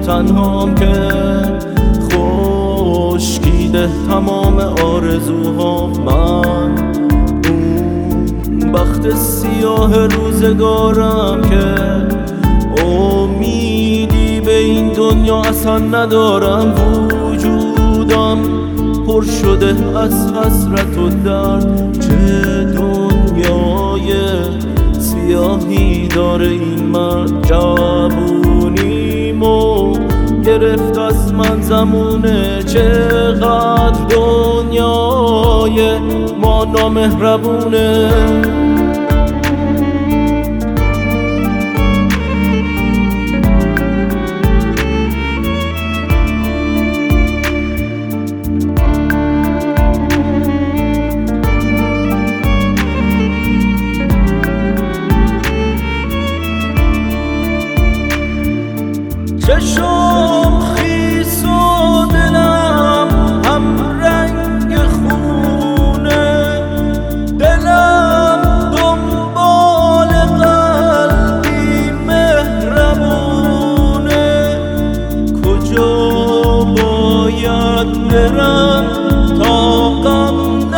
تنهام که خشکیده تمام آرزوها. من اون بخت سیاه روزگارم که امیدی به این دنیا اصلا ندارم. وجودم پر شده از حسرت و درد. چه دنیای سیاهی داره این مرد. جوونیمو گرفت از من زمونه. چقدر دنیای ما نامهربونه. چشم خیس و دلم هم رنگ خونه. دلم دنبال قلبی مهربونه. کجا باید برم تا غم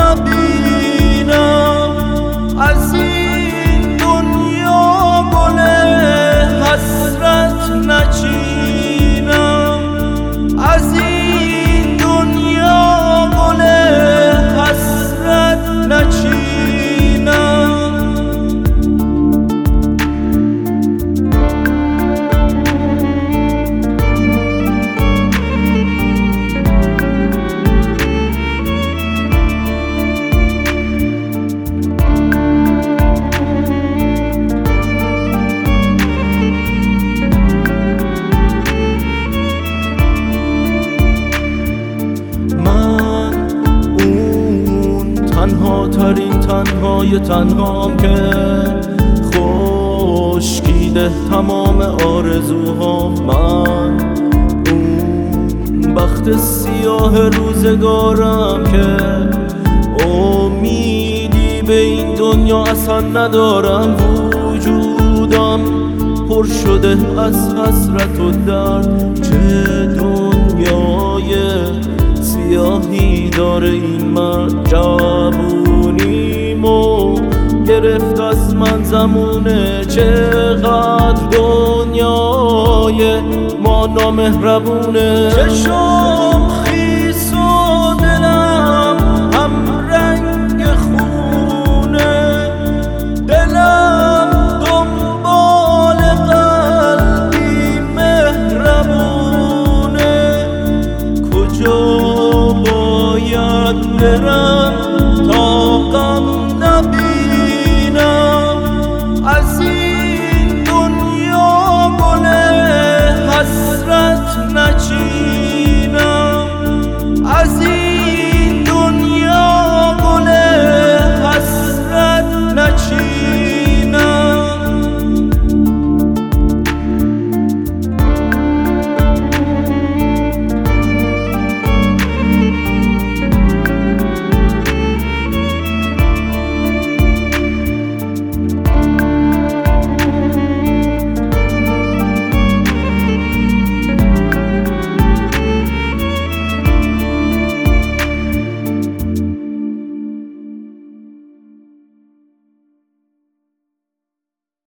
نبینم؟ از این دنیا گل حسرت نچینم. از این دنیا گل حسرت نچینم. تنها ترین تنهای تنهام که خشکیده تمام آرزوها. من اون بخت سیاه روزگارم که امیدی به این دنیا اصلا ندارم. وجودم پر شده از حسرت و درد. چه دنیای سیاهی داره این مرد. جوونیمو گرفت از من زمونه. چقدر دنیای ما نامهربونه. چشم خیس و دلم هم رنگ خونه. دلم دنبال قلبی مهربونه. کجا باید برم